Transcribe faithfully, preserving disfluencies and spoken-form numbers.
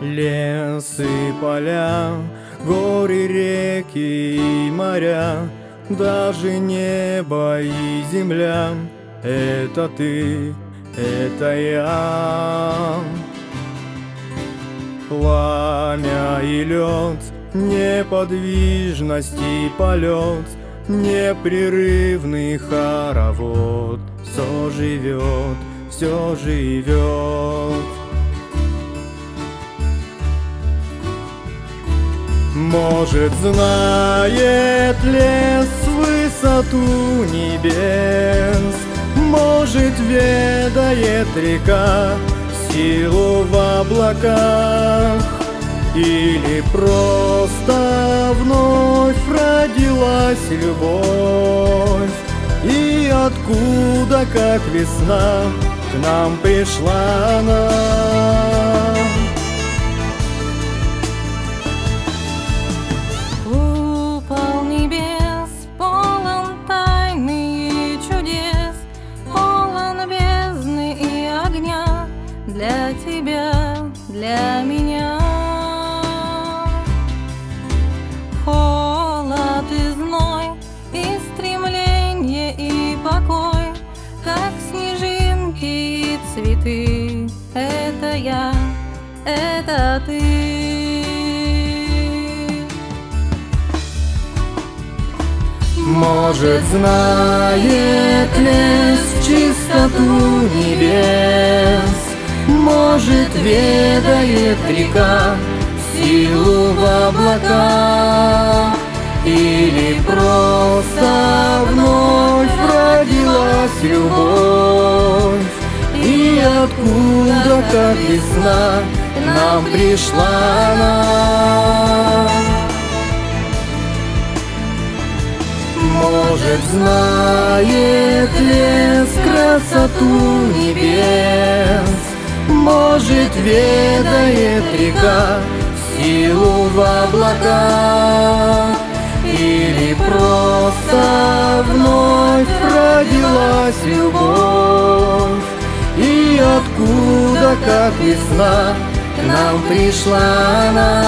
Лес и поля, горы, реки и моря, даже небо и земля — это ты, это я. Пламя и лед, неподвижность и полет, непрерывный хоровод. Все живет, все живет. Может, знает лес высоту небес, может, ведает река силу в облаках, или просто вновь родилась любовь, и откуда, как весна, к нам пришла она. Для тебя, для меня. Холод и зной, и стремление, и покой, как снежинки и цветы. Это я, это ты. Может, знает лес чистоту небес, может, ведает река силу в облаках, или просто вновь родилась любовь, и откуда, как весна, к нам пришла она. Может, знает лес красоту небес, может, ведает река силу в облаках, или просто вновь родилась любовь, и откуда, как весна, к нам пришла она.